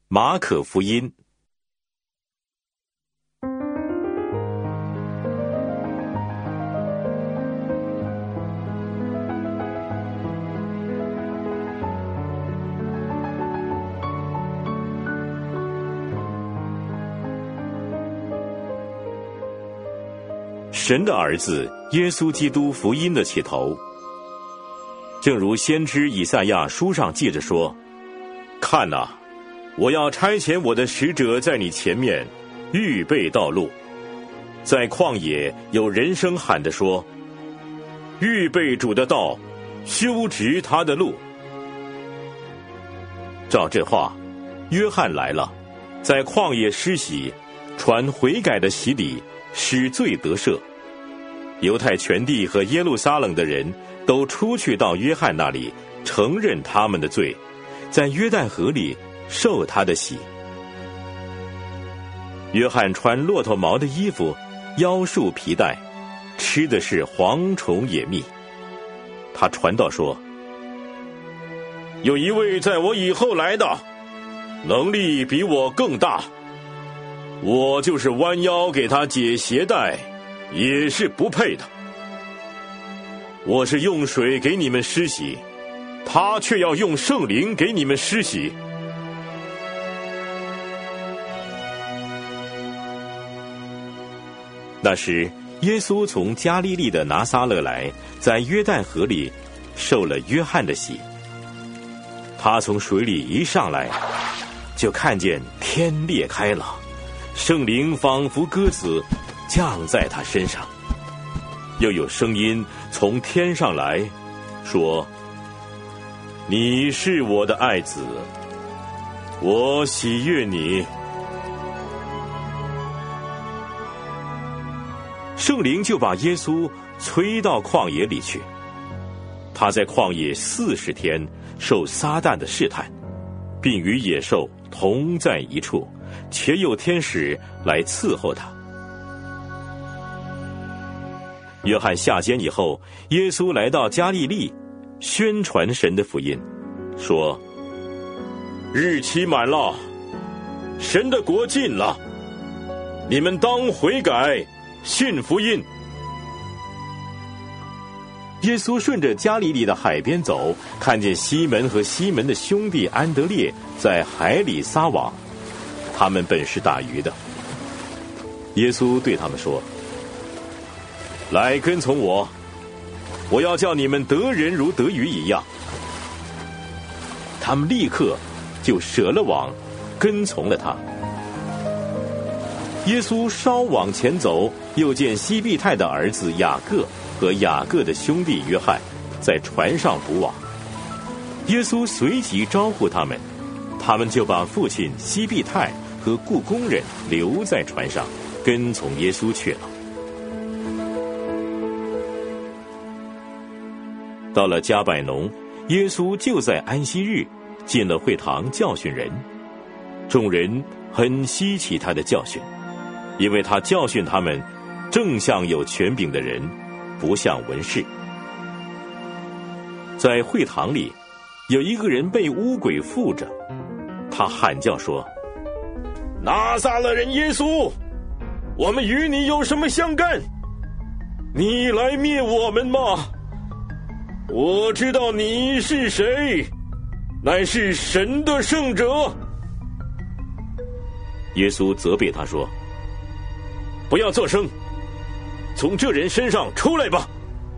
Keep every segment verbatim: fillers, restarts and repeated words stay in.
马可福音。神的儿子耶稣基督福音的起头，正如先知以赛亚书上记着说：看哪，我要差遣我的使者在你前面，预备道路。在旷野有人声喊着说：预备主的道，修直他的路。照这话，约翰来了，在旷野施洗，传悔改的洗礼，使罪得赦。犹太全地和耶路撒冷的人都出去到约翰那里，承认他们的罪，在约旦河里受他的洗。约翰穿骆驼毛的衣服，腰束皮带，吃的是蝗虫野蜜。他传道说：有一位在我以后来的，能力比我更大，我就是弯腰给他解鞋带，也是不配的。我是用水给你们施洗，他却要用圣灵给你们施洗。那时，耶稣从加利利的拿撒勒来，在约旦河里受了约翰的洗。他从水里一上来，就看见天裂开了，圣灵仿佛鸽子降在他身上，又有声音从天上来说：你是我的爱子，我喜悦你。圣灵就把耶稣催到旷野里去，他在旷野四十天受撒旦的试探，并与野兽同在一处，且有天使来伺候他。约翰下监以后，耶稣来到加利利，宣传神的福音，说：日期满了，神的国近了，你们当悔改，信福音。耶稣顺着加利利的海边走，看见西门和西门的兄弟安德烈在海里撒网，他们本是打鱼的。耶稣对他们说：来跟从我，我要叫你们得人如得鱼一样。他们立刻就舍了网，跟从了他。耶稣稍往前走，又见西庇太的儿子雅各和雅各的兄弟约翰在船上捕网。耶稣随即招呼他们，他们就把父亲西庇太和雇工人留在船上，跟从耶稣去了。到了加百农，耶稣就在安息日进了会堂教训人，众人很稀奇他的教训，因为他教训他们正像有权柄的人，不像文士。在会堂里，有一个人被污鬼附着，他喊叫说：拿撒勒人耶稣，我们与你有什么相干？你来灭我们吗？我知道你是谁，乃是神的圣者。耶稣责备他说：不要作声，从这人身上出来吧。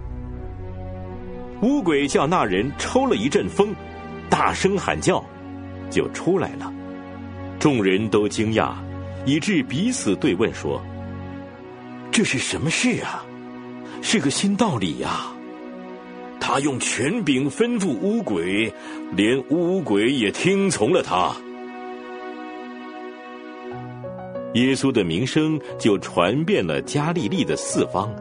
污鬼叫那人抽了一阵风，大声喊叫，就出来了。众人都惊讶，以致彼此对问说：这是什么事啊？是个新道理呀！他用权柄吩咐污鬼，连污鬼也听从了他。耶稣的名声就传遍了加利利的四方。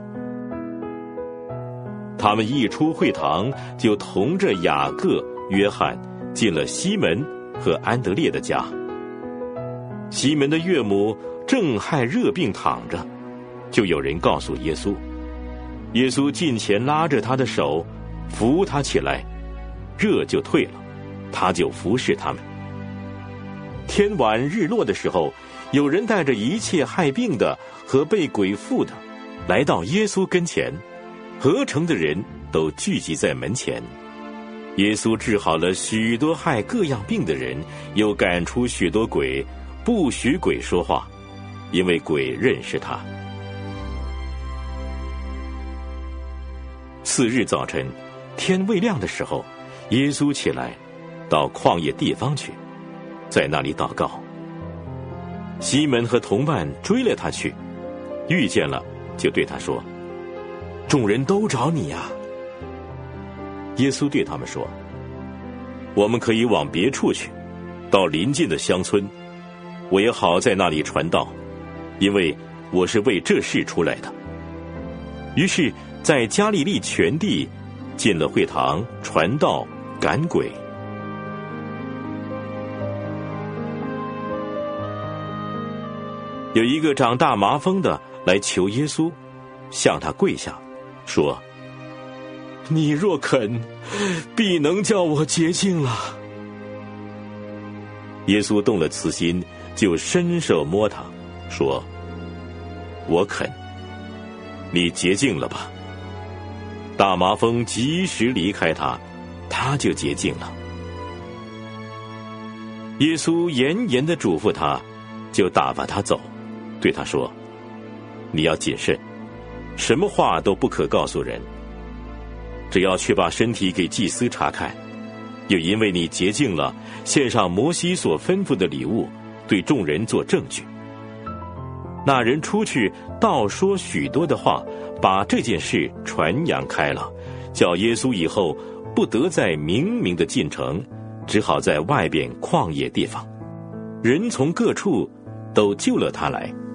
他们一出会堂，就同着雅各、约翰进了西门和安德烈的家。西门的岳母正害热病躺着，就有人告诉耶稣。耶稣近前拉着他的手，扶他起来，热就退了，他就服侍他们。 天晚日落的时候，有人带着一切害病的和被鬼附的，来到耶稣跟前，合城的人都聚集在门前。耶稣治好了许多害各样病的人，又赶出许多鬼，不许鬼说话，因为鬼认识他。次日早晨，天未亮的时候，耶稣起来，到旷野地方去，在那里祷告。西门和同伴追了他去，遇见了，就对他说：“众人都找你呀。”耶稣对他们说：“我们可以往别处去，到邻近的乡村，我也好在那里传道，因为我是为这事出来的。”于是在加利利全地进了会堂，传道赶鬼。有一个长大麻风的来求耶稣，向他跪下，说：“你若肯，必能叫我洁净了。”耶稣动了慈心，就伸手摸他，说：“我肯，你洁净了吧。”大麻风及时离开他，他就洁净了。耶稣严严地嘱咐他，就打发他走，对他说：“你要谨慎，什么话都不可告诉人，只要去把身体给祭司查看，又因为你洁净了，献上摩西所吩咐的礼物，对众人做证据。”那人出去道说许多的话，把这件事传扬开了，叫耶稣以后不得再明明的进城，只好在外边旷野地方。人从各处都救了他来。